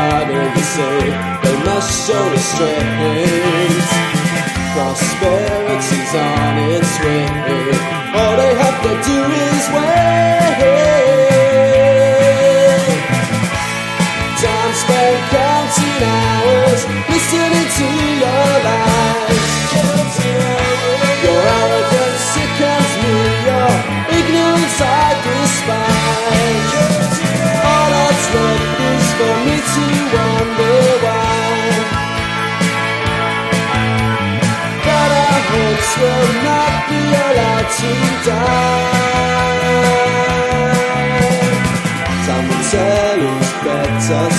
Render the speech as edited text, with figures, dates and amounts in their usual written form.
say they must show restraint. Prosperity's on its way. All they have to do is wait. Time spent counting hours, listening to your lies. Your arrogance sickens me, your ignorance I despise. All that's left is for me to wonder why. But our hopes will not be allowed to die. Time will tell who's better